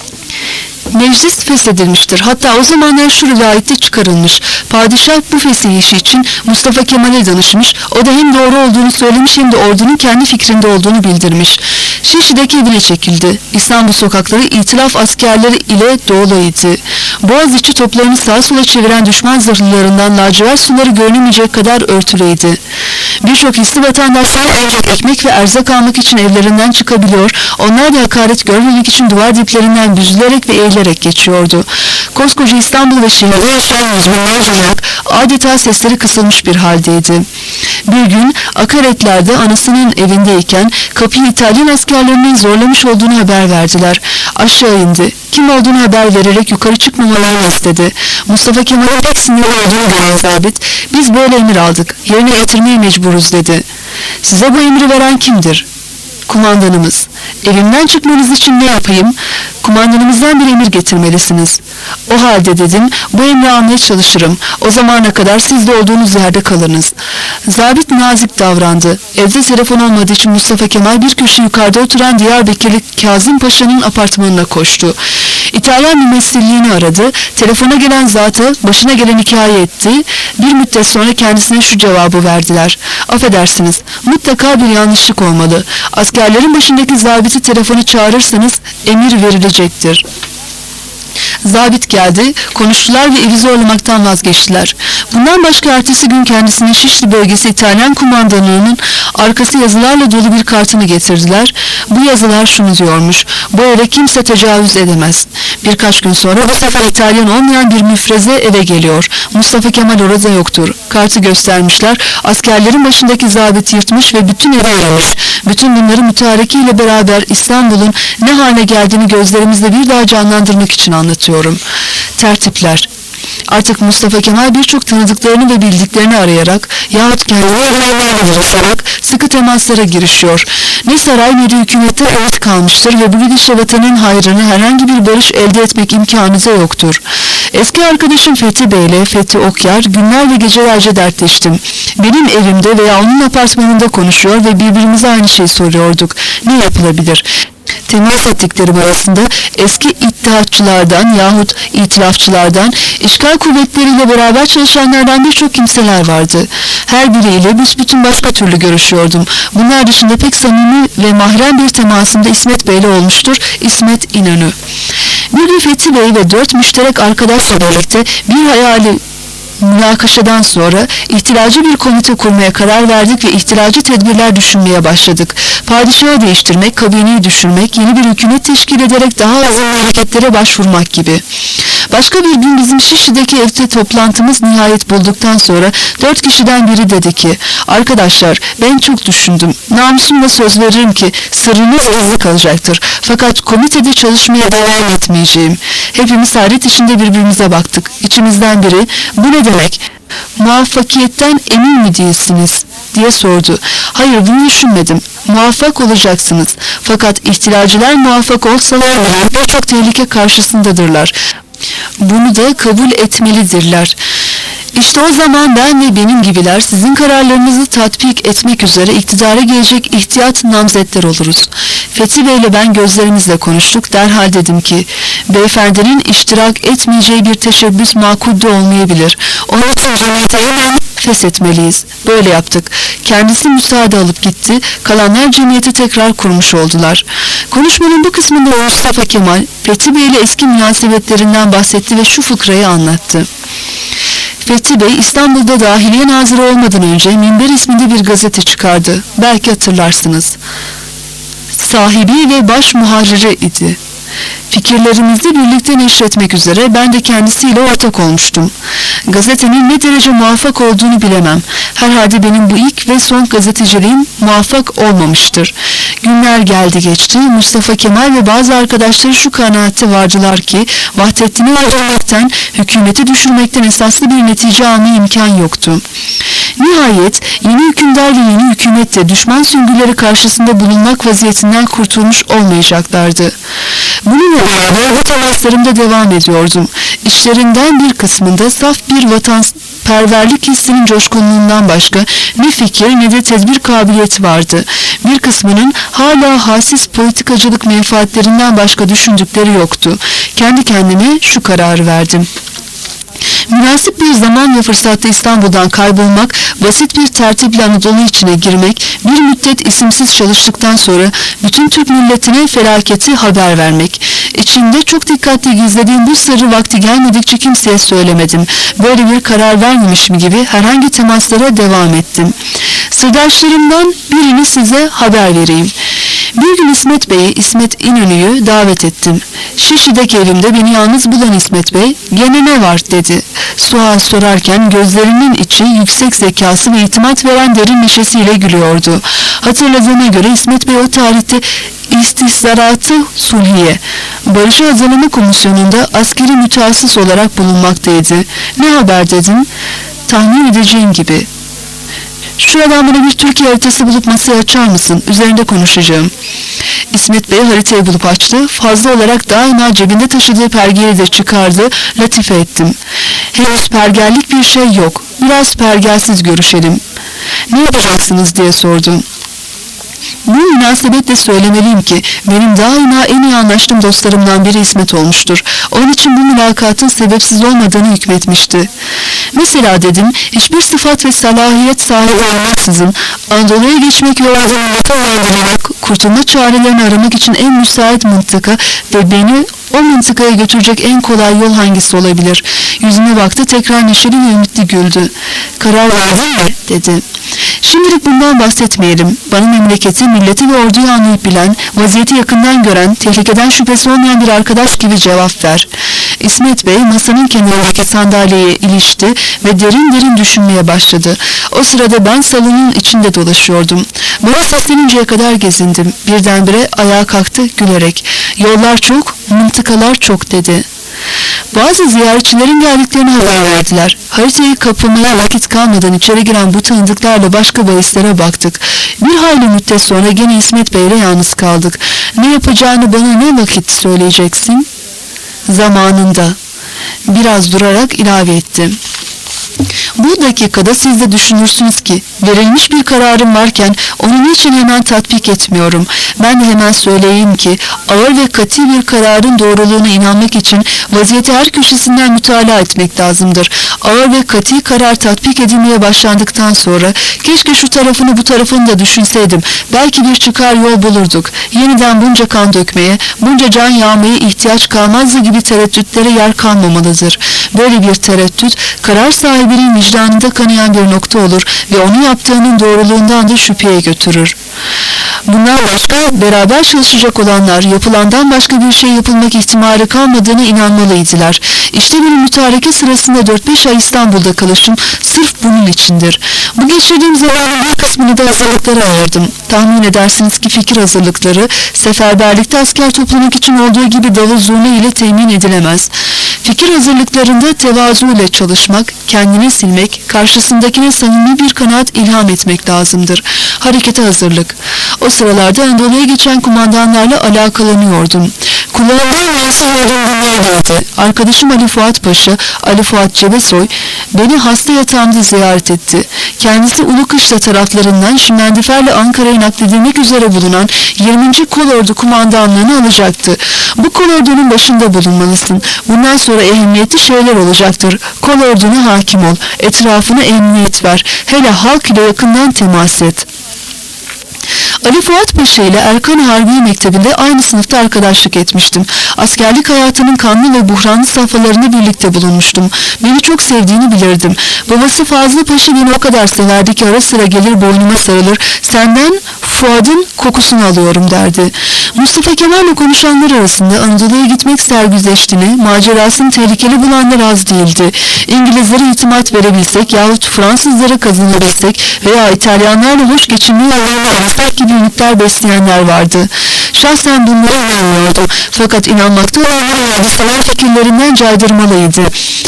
Meclis feshedilmiştir. Hatta o zamanlar şu rivayette çıkarılmış. Padişah bu fesih işi için Mustafa Kemal'e danışmış. O da hem doğru olduğunu söylemiş hem de ordunun kendi fikrinde olduğunu bildirmiş. Şişli'deki evine çekildi. İstanbul sokakları itilaf askerleri ile doluydu. Boğaziçi toplarını sağa sola çeviren düşman zırhlılarından lacivert suları görünemeyecek kadar örtülüydü. Birçok hisli vatandaşlar ancak ekmek ve erzak almak için evlerinden çıkabiliyor, onlar da hakaret görmemek için duvar diplerinden büzülerek ve eğilerek geçiyordu. Koskoca İstanbul ve şehirde yaşayan yüzbinlerce halk adeta sesleri kısılmış bir haldeydi. Bir gün akaretlerde anasının evindeyken kapıyı İtalyan askerlerinin zorlamış olduğunu haber verdiler. Aşağı indi. Kim olduğunu haber vererek yukarı çıkmamalarını istedi. Mustafa Kemal'e pek sinirli olduğunu gören zabit, biz böyle emir aldık, yerine getirmeye mecburuz dedi. Size bu emri veren kimdir? Kumandanımız. Evimden çıkmanız için ne yapayım? Kumandanımızdan bir emir getirmelisiniz. O halde dedim, bu emri almaya çalışırım. O zamana kadar siz de olduğunuz yerde kalınız. Zabit nazik davrandı. Evde telefon olmadığı için Mustafa Kemal bir köşe yukarıda oturan Diyarbakırlı Kazım Paşa'nın apartmanına koştu. İtalyan mümessilliğini aradı. Telefona gelen zata başına gelen hikaye etti. Bir müddet sonra kendisine şu cevabı verdiler. Affedersiniz, mutlaka bir yanlışlık olmalı. Askerlerin başındaki zabiti telefonu çağırırsanız emir verilecektir. Zabit geldi, konuştular ve evi zorlamaktan vazgeçtiler. Bundan başka ertesi gün kendisine Şişli bölgesi İtalyan kumandanlığının arkası yazılarla dolu bir kartını getirdiler. Bu yazılar şunu diyormuş: bu eve kimse tecavüz edemez. Birkaç gün sonra bu sefer İtalyan olmayan bir müfreze eve geliyor. Mustafa Kemal orada yoktur. Kartı göstermişler. Askerlerin başındaki zabit yırtmış ve bütün evi aramış. Bütün bunları mütarekiyle beraber İstanbul'un ne hale geldiğini gözlerimizde bir daha canlandırmak için anlatıyorum. Tertipler. Artık Mustafa Kemal birçok tanıdıklarını ve bildiklerini arayarak yahut kendini arayanlarla buluşarak sıkı temaslara girişiyor. Ne saray ne de hükümette ümit kalmıştır ve bu gidişle vatanın hayrını herhangi bir barış elde etmek imkanı da yoktur. Eski arkadaşım Fethi Bey ile Fethi Okyar günler ve gecelerce dertleştim. Benim evimde veya onun apartmanında konuşuyor ve birbirimize aynı şeyi soruyorduk. Ne yapılabilir? Temas ettiklerim arasında eski ittihatçılardan yahut itilafçılardan, işgal kuvvetleriyle beraber çalışanlardan birçok kimseler vardı. Her biriyle büsbütün başka türlü görüşüyordum. Bunlar dışında pek samimi ve mahrem bir temasımda İsmet Bey'le olmuştur. İsmet İnönü. Bir gün Fethi Bey ve dört müşterek arkadaşla birlikte bir hayali münakaşadan sonra ihtilacı bir komite kurmaya karar verdik ve ihtilacı tedbirler düşünmeye başladık. Padişahı değiştirmek, kabineyi düşürmek, yeni bir hükümet teşkil ederek daha azimli hareketlere başvurmak gibi. Başka bir gün bizim Şişli'deki evde toplantımız nihayet bulduktan sonra dört kişiden biri dedi ki, arkadaşlar ben çok düşündüm. Namusumla söz veririm ki sırrınız gizli kalacaktır. Fakat komitede çalışmaya devam etmeyeceğim. Hepimiz hayret içinde birbirimize baktık. İçimizden biri, bu ne demek? Muvaffakiyetten emin mi değilsiniz? Diye sordu. Hayır, bunu düşünmedim. Muvaffak olacaksınız. Fakat ihtilalciler muvaffak olsalar bile birçok tehlike karşısındadırlar. Bunu da kabul etmelidirler. İşte o zaman ben ve benim gibiler sizin kararlarınızı tatbik etmek üzere iktidara gelecek ihtiyat namzetler oluruz. Fethi Bey ile ben gözlerimizle konuştuk. Derhal dedim ki, beyefendinin iştirak etmeyeceği bir teşebbüs makulde olmayabilir. Onun için cemiyeti hemen feshetmeliyiz. Böyle yaptık. Kendisi müsaade alıp gitti. Kalanlar cemiyeti tekrar kurmuş oldular. Konuşmanın bu kısmında Mustafa Kemal, Fethi Bey ile eski münasebetlerinden bahsetti ve şu fıkrayı anlattı. Fethi Bey İstanbul'da Dahiliye Nazırı olmadan önce Minber isminde bir gazete çıkardı. Belki hatırlarsınız. Sahibi ve baş muharriri idi. Fikirlerimizi birlikte neşretmek üzere ben de kendisiyle ortak olmuştum. Gazetenin ne derece muvaffak olduğunu bilemem. Herhalde benim bu ilk ve son gazeteciliğim muvaffak olmamıştır. Günler geldi geçti. Mustafa Kemal ve bazı arkadaşları şu kanaatte vardılar ki Vahdettin'i öldürmekten, hükümeti düşürmekten esaslı bir netice alma imkan yoktu. Nihayet yeni hükümdar ve yeni hükümet de düşman süngüleri karşısında bulunmak vaziyetinden kurtulmuş olmayacaklardı. Bununla beraber bu temaslarımda devam ediyordum. İşlerinden bir kısmında saf bir vatanperverlik hissinin coşkunluğundan başka ne fikir ne de tedbir kabiliyeti vardı. Bir kısmının hala hassiz politikacılık menfaatlerinden başka düşündükleri yoktu. Kendi kendime şu kararı verdim. Münasip bir zaman ve fırsatta İstanbul'dan kaybolmak, basit bir tertiple Anadolu içine girmek, bir müddet isimsiz çalıştıktan sonra bütün Türk milletine felaketi haber vermek. İçinde çok dikkatli gizlediğim bu sırrı vakti gelmedikçe kimseye söylemedim. Böyle bir karar vermemişim gibi herhangi temaslara devam ettim. Sırdaşlarımdan birini size haber vereyim. Bir gün İsmet Bey'i, İsmet İnönü'yü davet ettim. Şişli'deki evimde beni yalnız bulan İsmet Bey, gene ne var dedi. Sual sorarken gözlerinin içi yüksek zekası ve itimat veren derin neşesiyle gülüyordu. Hatırladığıma göre İsmet Bey o tarihte İstihzarat-ı Sulhiye, Barışı Hazırlama Komisyonu'nda askeri mütehassıs olarak bulunmaktaydı. Ne haber dedim. Tahmin edeceğim gibi. Şuradan bana bir Türkiye haritası bulup masaya açar mısın? Üzerinde konuşacağım. İsmet Bey haritayı bulup açtı. Fazla olarak daima cebinde taşıdığı pergeli de çıkardı. Latife ettim. Henüz pergellik bir şey yok. Biraz pergelsiz görüşelim. Ne yapacaksınız diye sordum. Bu münasebetle söylemeliyim ki benim daima en iyi anlaştığım dostlarımdan biri İsmet olmuştur. Onun için bu mülakatın sebepsiz olmadığını hükmetmişti. Mesela dedim, hiçbir sıfat ve salahiyet sahibi olmaksızın Anadolu'ya geçmek yolunda millete uyandırılarak kurtulma çarelerini aramak için en müsait mıntıka ve beni o mıntıkaya götürecek en kolay yol hangisi olabilir? Yüzüme baktı, tekrar neşeli ve ümitli güldü. Karar verdin mi? Dedi. Şimdilik bundan bahsetmeyelim. Bana memleketi, milleti ve orduyu anlayıp bilen, vaziyeti yakından gören, tehlikeden şüphesi olmayan bir arkadaş gibi cevap ver. İsmet Bey masanın kenarındaki sandalyeye ilişti ve derin derin düşünmeye başladı. O sırada ben salonun içinde dolaşıyordum. Bana sesleninceye kadar gezindim. Birdenbire ayağa kalktı gülerek. Yollar çok, mıntıkalar çok dedi. Bazı ziyaretçilerin geldiklerini haber verdiler. Haritayı kapamaya vakit kalmadan içeri giren bu tanıdıklarla başka bahislere baktık. Bir hayli müddet sonra gene İsmet Bey ile yalnız kaldık. Ne yapacağını bana ne vakit söyleyeceksin? Zamanında. Biraz durarak ilave ettim. Bu dakikada siz de düşünürsünüz ki verilmiş bir kararım varken onu niçin hemen tatbik etmiyorum? Ben de hemen söyleyeyim ki ağır ve katı bir kararın doğruluğuna inanmak için vaziyeti her köşesinden mütalaa etmek lazımdır. Ağır ve katı karar tatbik edilmeye başlandıktan sonra keşke şu tarafını bu tarafını da düşünseydim. Belki bir çıkar yol bulurduk. Yeniden bunca kan dökmeye, bunca can yağmaya ihtiyaç kalmazdı gibi tereddütlere yer kalmamalıdır. Böyle bir tereddüt karar sahibinin vicdanında kanayan bir nokta olur ve onu yaptığının doğruluğundan da şüpheye götürür. Bundan başka beraber çalışacak olanlar yapılandan başka bir şey yapılmak ihtimali kalmadığına inanmalıydılar. İşte benim mütareke sırasında dört beş ay İstanbul'da kalışım sırf bunun içindir. Bu geçirdiğim zamanın bir kısmını da hazırlıklara ayırdım. Tahmin edersiniz ki fikir hazırlıkları seferberlikte asker toplamak için olduğu gibi davul zurna ile temin edilemez. Fikir hazırlıklarında tevazu ile çalışmak, kendini silmek, karşısındakine samimi bir kanaat ilham etmek lazımdır. Harekete hazırlık. O sıralarda Anadolu'ya geçen kumandanlarla alakalanıyordum. Kulağımdan yansın yardımcılarıydı. Arkadaşım Ali Fuat Paşa, Ali Fuat Cebesoy, beni hasta yatağımda ziyaret etti. Kendisi Ulukışla taraflarından Şimendifer'le Ankara'ya nakledilmek üzere bulunan yirminci Kolordu kumandanlığını alacaktı. Bu kolordunun başında bulunmalısın. Bundan sonra ehemmiyetli şeyler olacaktır. Kolorduna hakim ol. Etrafına emniyet ver. Hele halk ile yakından temas et. Ali Fuat Paşa ile Erkan Harbiye Mektebi'nde aynı sınıfta arkadaşlık etmiştim. Askerlik hayatının kanlı ve buhranlı safhalarında birlikte bulunmuştum. Beni çok sevdiğini bilirdim. Babası Fazıl Paşa beni o kadar severdi ki ara sıra gelir boynuma sarılır. Senden Fuad'ın kokusunu alıyorum derdi. Mustafa Kemal'le konuşanlar arasında Anadolu'ya gitmek sergüzeştiğini, macerasını tehlikeli bulanlar az değildi. İngilizlere itimat verebilsek yahut Fransızlara kazanabilsek veya İtalyanlarla hoş geçinmeyi öğrenebilsek gibi ümitler besleyenler vardı. Şahsen bunlara inanmıyordum. Fakat inanmakta olanlar hadiseler fikirlerinden caydırmalıydı.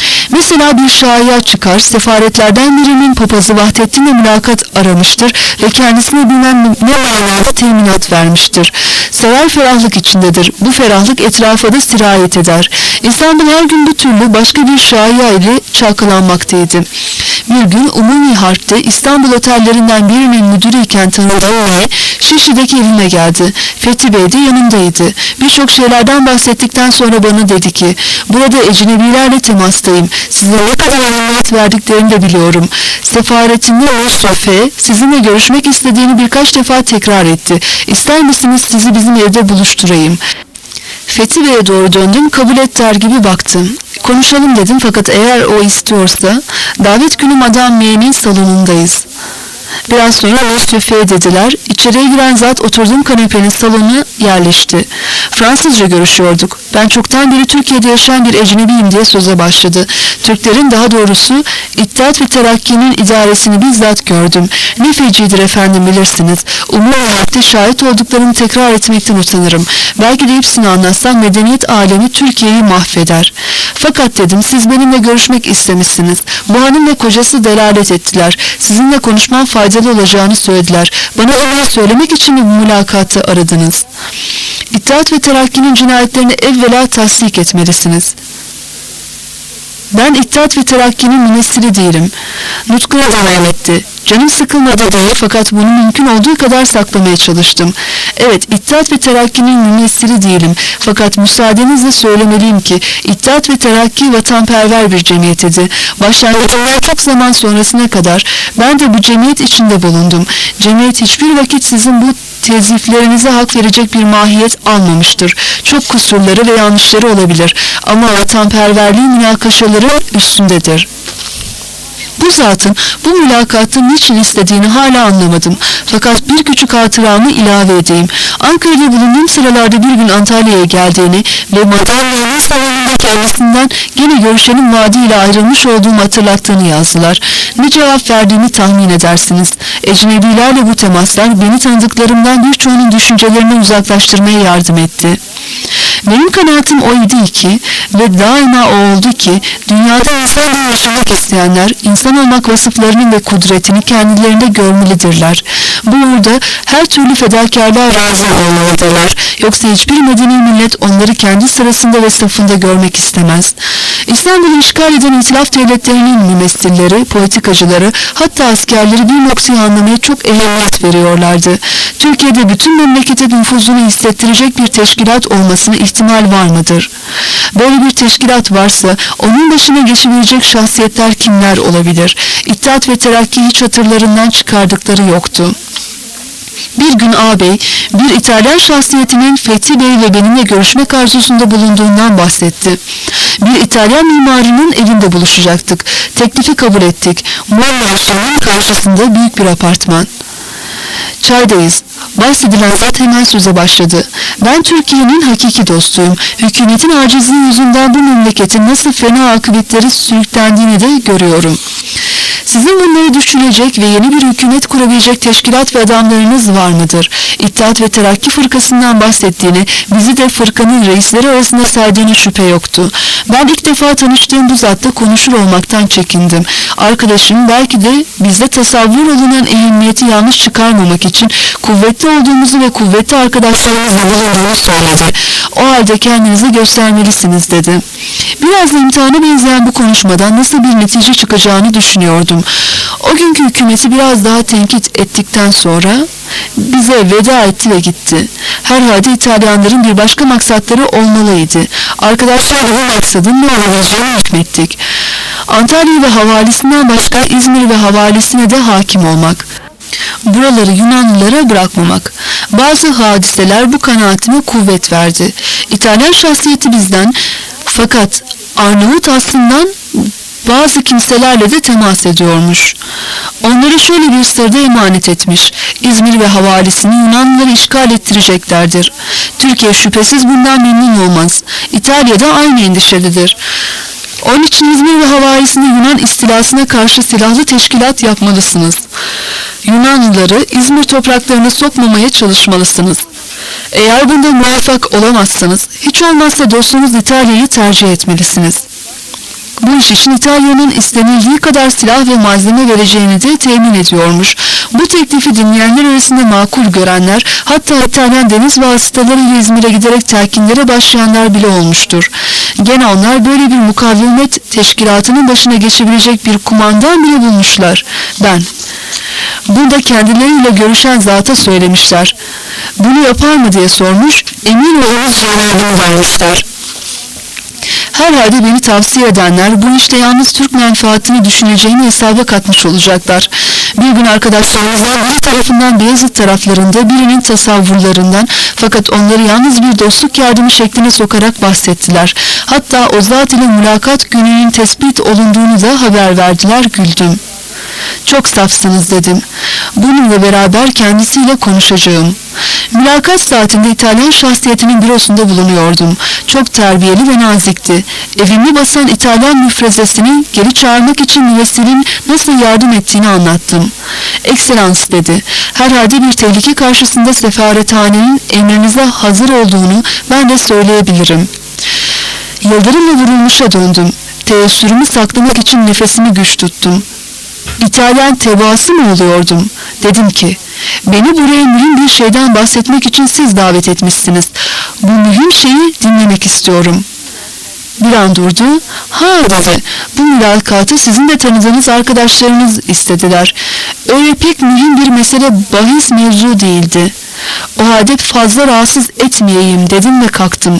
Mesela bir şaya çıkar, sefaretlerden birinin papazı Vahdettin'le mülakat aramıştır ve kendisine bilmem ne manada teminat vermiştir. Saray ferahlık içindedir. Bu ferahlık etrafa da sirayet eder. İstanbul her gün bu türlü başka bir şaya ile çalkalanmaktaydı. Bir gün Umumi Harp'te İstanbul otellerinden birinin müdürüyken tanıdığım Şişli'deki evime geldi. Fethi Bey de yanımdaydı. Birçok şeylerden bahsettikten sonra bana dedi ki, burada ecnebilerle temastayım. Size ne kadar emniyet verdiklerini de biliyorum. Sefaretinde o Sofe sizinle görüşmek istediğini birkaç defa tekrar etti. İster misiniz sizi bizim evde buluşturayım? Fethi Bey'e doğru döndüm, kabul et der gibi baktım. Konuşalım dedim fakat eğer o istiyorsa, davet günü Madame M'nin salonundayız. Biraz sonra Monsieur F dediler. İçeriye giren zat oturduğum kanepenin salonuna yerleşti. Fransızca görüşüyorduk. Ben çoktan beri Türkiye'de yaşayan bir ecnebiyim diye söze başladı. Türklerin, daha doğrusu İttihat ve Terakki'nin idaresini bizzat gördüm. Ne fecidir efendim bilirsiniz. Umumi Harp'te şahit olduklarımı tekrar etmekten utanırım. Belki de hepsini anlatsam medeniyet alemi Türkiye'yi mahveder. Fakat dedim, siz benimle görüşmek istemişsiniz. Bu hanım ve kocası delalet ettiler. Sizinle konuşmam faydalı olacağını söylediler. Bana onları söylemek için mi bu mülakatı aradınız? İttihat ve Terakki'nin cinayetlerini evvela tasdik etmelisiniz. Ben İttihat ve Terakki'nin münessiri değilim. Nutkuna devam etti. Canım sıkılmadı değil fakat bunu mümkün olduğu kadar saklamaya çalıştım. Evet, İttihat ve Terakki'nin münessiri değilim. Fakat müsaadenizle söylemeliyim ki İttihat ve Terakki vatanperver bir cemiyet idi. Başlangıcından çok zaman sonrasına kadar ben de bu cemiyet içinde bulundum. Cemiyet hiçbir vakit sizin bu teziflerinize hak verecek bir mahiyet almamıştır. Çok kusurları ve yanlışları olabilir ama vatanperverliği münakaşaları üstündedir. Bu zatın bu mülakatın niçin istediğini hala anlamadım. Fakat bir küçük hatıramı ilave edeyim. Ankara'da bulunduğum sıralarda bir gün Antalya'ya geldiğini ve Madalya'nın salonunda kendisinden gene görüşenin vaadiyle ayrılmış olduğumu hatırlattığını yazdılar. Ne cevap verdiğimi tahmin edersiniz. Ecnebilerle bu temaslar beni tanıdıklarımdan birçoğunun düşüncelerini uzaklaştırmaya yardım etti. Benim kanaatim oydu ki ve daima o oldu ki dünyada insan yaşamak isteyenler insan olmak vasıflarının ve kudretini kendilerinde görmelidirler. Bu uğurda her türlü fedakarlığa razı olmalıdırlar. Yoksa hiçbir medeni millet onları kendi sırasında ve safında görmek istemez. İstanbul'u işgal eden itilaf devletlerinin mümessilleri, politikacıları, hatta askerleri bir noktayı anlamaya çok ehemmiyet veriyorlardı. Türkiye'de bütün memlekete nüfuzunu hissettirecek bir teşkilat olmasına ihtimal var mıdır? Böyle bir teşkilat varsa onun başına geçebilecek şahsiyetler kimler olabilir? İttihat ve Terakki hiç hatırlarından çıkardıkları yoktu. Bir gün ağabey, bir İtalyan şahsiyetinin Fethi Bey ve benimle görüşmek arzusunda bulunduğundan bahsetti. Bir İtalyan mimarının evinde buluşacaktık. Teklifi kabul ettik. Molla Aşağı'nın karşısında büyük bir apartman. Çaydayız. Bahsedilen zat hemen söze başladı. Ben Türkiye'nin hakiki dostuyum. Hükümetin acizliği yüzünden bu memleketin nasıl fena akıbetleri sürüklendiğini de görüyorum. Sizin bunları düşünecek ve yeni bir hükümet kurabilecek teşkilat ve adamlarınız var mıdır? İttihat ve Terakki fırkasından bahsettiğini, bizi de fırkanın reisleri arasında saydığına şüphe yoktu. Ben ilk defa tanıştığım bu zatla konuşur olmaktan çekindim. Arkadaşım belki de bizde tasavvur olunan ehemmiyeti yanlış çıkarmamak için kuvvetli olduğumuzu ve kuvvetli arkadaşlarımızla bulunduğunu söyledi. O halde kendinizi göstermelisiniz dedi. Biraz da imtihana benzeyen bu konuşmadan nasıl bir netice çıkacağını düşünüyordum. O günkü hükümeti biraz daha tenkit ettikten sonra bize veda etti ve gitti. Herhalde İtalyanların bir başka maksatları olmalıydı. Arkadaşlar bu maksadın ne olabileceğini hükmettik. Antalya ve havalisinden başka İzmir ve havalisine de hakim olmak. Buraları Yunanlılara bırakmamak. Bazı hadiseler bu kanaatime kuvvet verdi. İtalyan şahsiyeti bizden, fakat Arnavut aslından bazı kimselerle de temas ediyormuş. Onları şöyle bir sırda emanet etmiş. İzmir ve havalisini Yunanlıları işgal ettireceklerdir. Türkiye şüphesiz bundan memnun olmaz. İtalya'da aynı endişelidir. Onun için İzmir ve havalisinde Yunan istilasına karşı silahlı teşkilat yapmalısınız. Yunanlıları İzmir topraklarına sokmamaya çalışmalısınız. Eğer bunda muvaffak olamazsanız, hiç olmazsa dostunuz İtalya'yı tercih etmelisiniz. Bu iş için İtalya'nın istenildiği kadar silah ve malzeme vereceğini de temin ediyormuş. Bu teklifi dinleyenler arasında makul görenler, hatta İtalyan deniz vasıtalarıyla İzmir'e giderek telkinlere başlayanlar bile olmuştur. Gene onlar böyle bir mukavemet teşkilatının başına geçebilecek bir kumandan bile bulmuşlar. Ben. Burada kendileriyle görüşen zata söylemişler. Bunu yapar mı diye sormuş, emin olunuz cevabını vermişler. Herhalde beni tavsiye edenler bu işte yalnız Türk menfaatini düşüneceğini hesaba katmış olacaklar. Bir gün arkadaşlarımızdan biri tarafından Beyazıt taraflarında, birinin tasavvurlarından, fakat onları yalnız bir dostluk yardımı şekline sokarak bahsettiler. Hatta o zat ile mülakat gününün tespit olunduğunu da haber verdiler, güldüm. Çok safsınız dedim. Bununla beraber kendisiyle konuşacağım. Mülakat saatinde İtalyan şahsiyetinin bürosunda bulunuyordum. Çok terbiyeli ve nazikti. Evimi basan İtalyan müfrezesini geri çağırmak için müvessilin nasıl yardım ettiğini anlattım. Ekselans dedi. Herhalde bir tehlike karşısında sefarethanenin emrinize hazır olduğunu ben de söyleyebilirim. Yıldırımla vurulmuşa döndüm. Teessürümü saklamak için nefesimi güç tuttum. İtalyan tebaası mı oluyordum? Dedim ki, beni buraya mühim bir şeyden bahsetmek için siz davet etmişsiniz. Bu mühim şeyi dinlemek istiyorum. Bir an durdu. Ha dedi, bu mülakatı sizin de tanıdığınız arkadaşlarınız istediler. Öyle pek mühim bir mesele bahis mevzu değildi. O halde fazla rahatsız etmeyeyim dedim ve kalktım.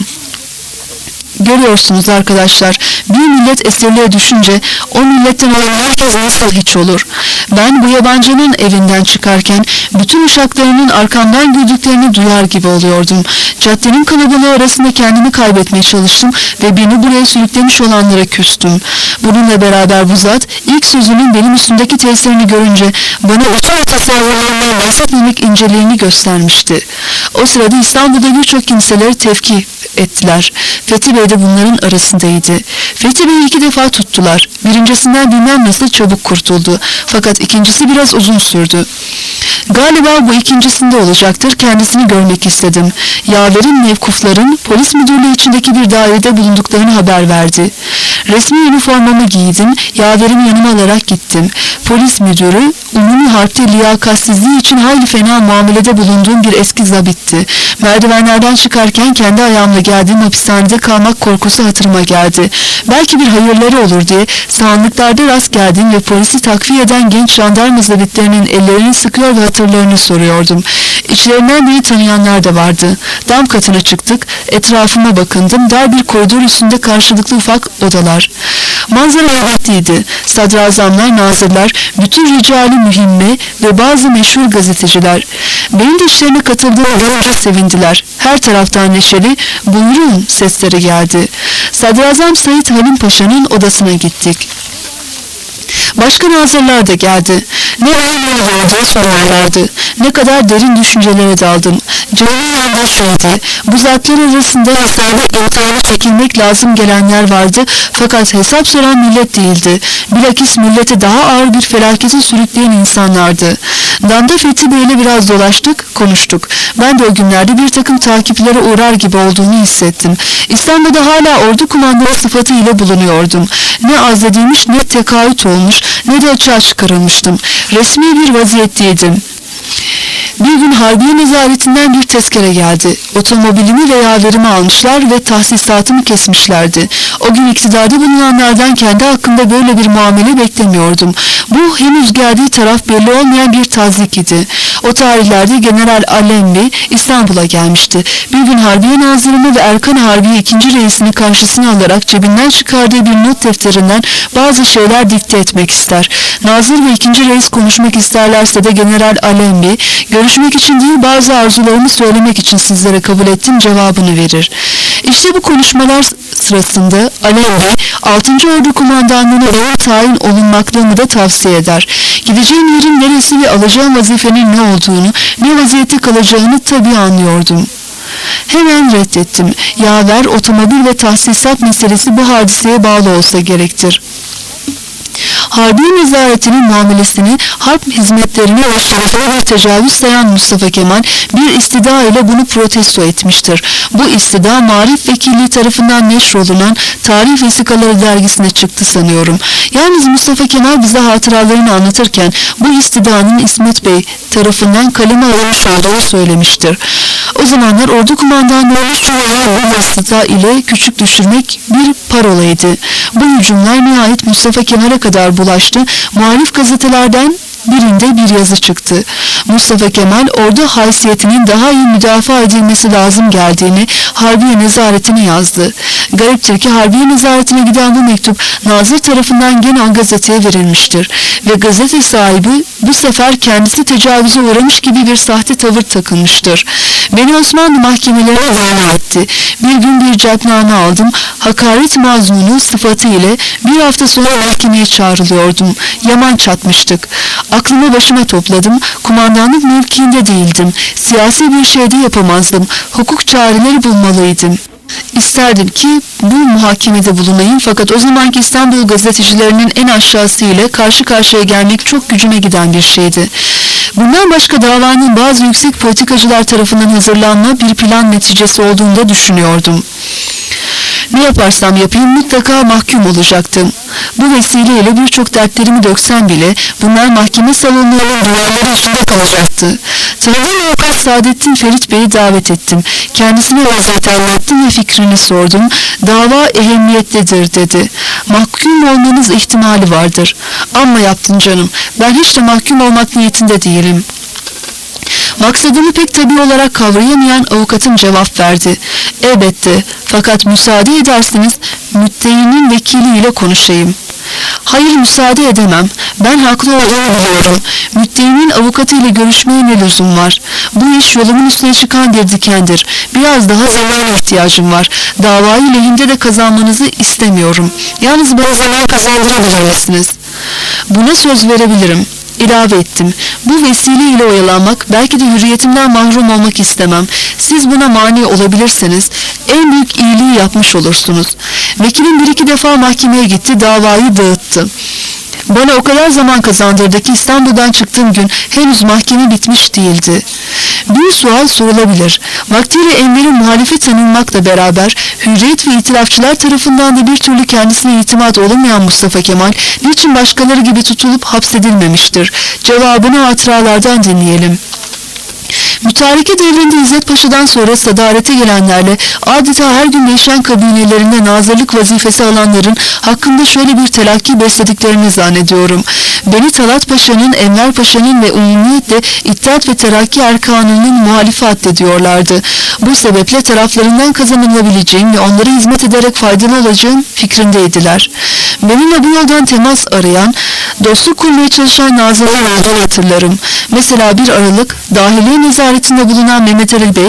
Görüyorsunuz arkadaşlar, bir millet esirliğe düşünce o milletten olan herkes nasıl hiç olur. Ben bu yabancının evinden çıkarken bütün uşaklarının arkamdan güldüklerini duyar gibi oluyordum. Caddenin kalabalığı arasında kendimi kaybetmeye çalıştım ve beni buraya sürüklemiş olanlara küstüm. Bununla beraber bu zat ilk sözünün benim üstümdeki tesirini görünce bana bütün tasavvurlarından bahsetmemek inceliğini göstermişti. O sırada İstanbul'da birçok kimseleri tevkif ettiler. Fethi Bey de bunların arasındaydı. Fethi Bey'i iki defa tuttular. Birincisinden bilmem nasıl çabuk kurtuldu. Fakat ikincisi biraz uzun sürdü. Galiba bu ikincisinde olacaktır. Kendisini görmek istedim. Yaverin mevkufların polis müdürlüğü içindeki bir dairede bulunduklarını haber verdi. Resmi üniformamı giydim. Yaverimi yanıma alarak gittim. Polis müdürü umumi harpte liyakatsizliği için hayli fena muamelede bulunduğum bir eski zabitti. Merdivenlerden çıkarken kendi ayağımla geldiğim hapishanede kalmak korkusu hatırıma geldi. Belki bir hayırları olur diye sağanlıklarda rast geldiğim ve polisi takviye eden genç jandarma zabitlerinin ellerini sıkıyor ve hatırlarını soruyordum. İçlerinden biri tanıyanlar da vardı. Dam katına çıktık. Etrafıma bakındım. Dar bir koridor üstünde karşılıklı ufak odalar. Manzara hayretliydi. Sadrazamlar, nazırlar, bütün ricali mühimme ve bazı meşhur gazeteciler. Benim de işlerine katıldığımı görünce sevindiler. Her taraftan neşeli, buyurun sesleri geldi. Sadrazam Said Halim Paşa'nın odasına gittik. Başka nazırlar da geldi. Ne öyle vardı sorarlardı. Ne kadar derin düşüncelere daldım. Canımın yandığı şeydi. Bu zatlar arasında hesabı imtihanı çekilmek lazım gelenler vardı. Fakat hesap soran millet değildi. Bilakis millete daha ağır bir felakete sürükleyen insanlardı. Damda Fethi Bey'le biraz dolaştık, konuştuk. Ben de o günlerde bir takım takiplere uğrar gibi olduğunu hissettim. İstanbul'da hala ordu kumandanı sıfatı ile bulunuyordum. Ne azledilmiş, ne tekahüt olmuş, ne de açığa çıkarılmıştım. Resmi bir vaziyetteydim. Bir gün Harbiye Nezaretinden bir tezkere geldi. Otomobilimi ve yaverimi almışlar ve tahsisatımı kesmişlerdi. O gün iktidarda bulunanlardan kendi hakkında böyle bir muamele beklemiyordum. Bu henüz geldiği taraf belli olmayan bir tazik idi. O tarihlerde General Allenby İstanbul'a gelmişti. Bir gün Harbiye Nazırımı ve Erkan Harbiye ikinci reisini karşısına alarak cebinden çıkardığı bir not defterinden bazı şeyler dikte etmek ister. Nazır ve ikinci reis konuşmak isterlerse de General Allenby, görüşmek için değil bazı arzularımı söylemek için sizlere kabul ettim cevabını verir. İşte bu konuşmalar sırasında Allenby altıncı Ordu Kumandanlığı'na ağır tayin olunmaklığımı da tavsiye eder. Gideceğim yerin neresi ve alacağım vazifenin ne olduğunu, ne vaziyette kalacağını tabii anlıyordum. Hemen reddettim. Yaver, otomobil ve tahsisat meselesi bu hadiseye bağlı olsa gerektir. Harbiye Nezaretinin muamelesini, harp hizmetlerine ve şerefine bir tecavüz sayan Mustafa Kemal bir istida ile bunu protesto etmiştir. Bu istida Marif Vekilliği tarafından neşrolunan Tarih Vesikaları dergisine çıktı sanıyorum. Yalnız Mustafa Kemal bize hatıralarını anlatırken bu istidanın İsmet Bey tarafından kaleme alınmış olduğunu söylemiştir. O zamanlar ordu kumandanlarını şu veya bu vasıta ile küçük düşürmek bir parolaydı. Bu hücumlar nihayet Mustafa Kemal'e kadar bulaştı. Muhalif gazetelerden birinde bir yazı çıktı. Mustafa Kemal ordu haysiyetinin daha iyi müdafaa edilmesi lazım geldiğini Harbiye Nezaretine yazdı. Gariptir ki Harbiye Nezaretine giden bu mektup Nazır tarafından gene o gazeteye verilmiştir ve gazete sahibi bu sefer kendisi tecavüze uğramış gibi bir sahte tavır takılmıştır. Beni Osmanlı mahkemelerine ivana etti. Bir gün bir cepname aldım. Hakaret mazmunu sıfatı ile bir hafta sonra mahkemeye çağrılıyordum. Yaman çatmıştık. Aklımı başıma topladım. Kumandanlık mevkiinde değildim. Siyasi bir şey de yapamazdım. Hukuk çareleri bulmalıydım. İsterdim ki bu muhakemede bulunayım fakat o zamanki İstanbul gazetecilerinin en aşağısı ile karşı karşıya gelmek çok gücüme giden bir şeydi. Bundan başka davanın bazı yüksek politikacılar tarafından hazırlanma bir plan neticesi olduğunu da düşünüyordum. Ne yaparsam yapayım mutlaka mahkum olacaktım. Bu vesileyle birçok dertlerimi döksem bile bunlar mahkeme salonlarının duvarları üstünde kalacaktı. Tanıdığım avukat Saadettin Ferit Bey'i davet ettim. Kendisine vaziyeti anlattım ve fikrini sordum. Dava ehemmiyetlidir dedi. Mahkum olmanız ihtimali vardır. Amma yaptın canım. Ben hiç de mahkum olmak niyetinde değilim. Maksadımı pek tabii olarak kavrayamayan avukatım cevap verdi. Elbette, fakat müsaade ederseniz müttehinin vekiliyle konuşayım. Hayır, müsaade edemem. Ben haklı olduğunu biliyorum. Müttehinin avukatı ile görüşmeye ne lüzum var? Bu iş yolumun üstüne çıkan bir dikendir. Biraz daha zamana ihtiyacım var. Davayı lehimde de kazanmanızı istemiyorum. Yalnız bana zaman kazandırabilir misiniz? Buna söz verebilirim. İlave ettim. Bu vesileyle oyalanmak, belki de hürriyetimden mahrum olmak istemem. Siz buna mani olabilirseniz en büyük iyiliği yapmış olursunuz. Vekilim bir iki defa mahkemeye gitti, davayı dağıttı. Bana o kadar zaman kazandırdı ki İstanbul'dan çıktığım gün henüz mahkeme bitmiş değildi. Bir sual sorulabilir. Vaktiyle Enver'in muhalife tanınmakla beraber hürriyet ve itilafçılar tarafından da bir türlü kendisine itimat olamayan Mustafa Kemal niçin başkaları gibi tutulup hapsedilmemiştir? Cevabını hatıralardan dinleyelim. Mütareke devrinde İzzet Paşa'dan sonra sadarete gelenlerle adeta her gün değişen kabinelerinde nazırlık vazifesi alanların hakkında şöyle bir telakki beslediklerini zannediyorum. Beni Talat Paşa'nın, Enver Paşa'nın ve umumiyetle İttihat ve Terakki Erkanı'nın muhalifi addediyorlardı. Bu sebeple taraflarından kazanılabileceğim ve onlara hizmet ederek faydalı olacağım fikrindeydiler. Benimle bu yoldan temas arayan, dostluk kurmaya çalışan nazırlar olduğunu hatırlarım. Mesela bir Aralık Dahiliye Nezaretinde bulunan Mehmet Ali Bey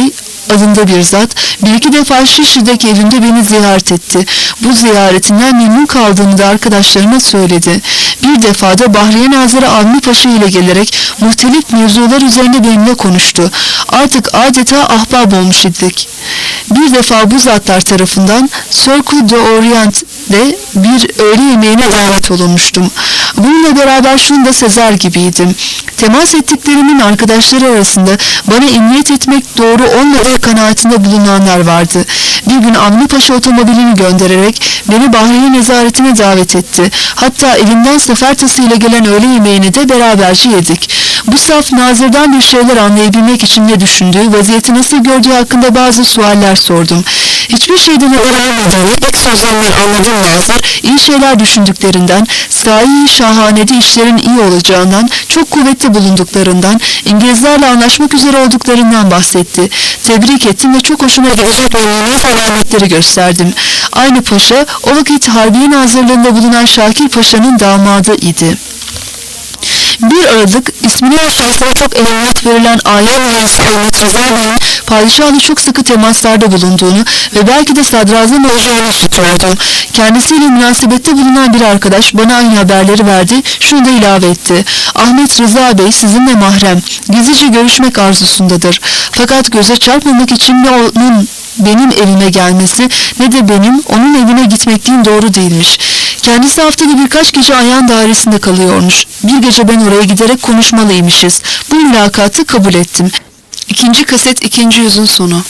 adında bir zat bir iki defa Şişli'deki evimde beni ziyaret etti. Bu ziyaretinden memnun kaldığını da arkadaşlarıma söyledi. Bir defada Bahriye Nazırı Avni Paşa ile gelerek muhtelif mevzular üzerinde benimle konuştu. Artık adeta ahbap olmuş idik. Bir defa bu zatlar tarafından Cirque de Orient'de bir öğle yemeğine davet olunmuştum. Bununla beraber şunu da sezer gibiydim. Temas ettiklerimin arkadaşları arasında bana emniyet etmek doğru olmadığı kanaatinde bulunanlar vardı. Bir gün Avni Paşa otomobilini göndererek beni Bahriye nezaretine davet etti. Hatta evinden sefer tasıyla gelen öğle yemeğini de beraberce yedik. Bu saf nazırdan bir şeyler anlayabilmek için ne düşündüğü, vaziyeti nasıl gördüğü hakkında bazı sualler sordum. Hiçbir şeyden haber almadığını, ilk sözlerinden anladığım nazır, iyi şeyler düşündüklerinden, sahi şahanede işlerin iyi olacağından, çok kuvvetli bulunduklarından, İngilizlerle anlaşmak üzere olduklarından bahsetti. Tebrik ettim ve çok hoşuma gidecek memnuniyet alametleri gösterdim. Aynı paşa, o vakit Harbiye Nazırlığında bulunan Şakir Paşa'nın damadı idi. Bir Aralık ismine ve şahsına çok ehemmiyet verilen Ayan Reis Ahmet Rıza Bey'in padişahla çok sıkı temaslarda bulunduğunu ve belki de sadrazam olacağını işitiyordum. Kendisiyle münasebette bulunan bir arkadaş bana aynı haberleri verdi, şunu da ilave etti. Ahmet Rıza Bey sizinle mahrem, gizlice görüşmek arzusundadır. Fakat göze çarpmamak için ne onun benim evime gelmesi ne de benim onun evine gitmekliğim doğru değilmiş. Kendisi haftada birkaç gece Ayan dairesinde kalıyormuş. Bir gece ben oraya giderek konuşmalıymışız. Bu mülakatı kabul ettim. İkinci kaset ikinci yüzün sonu.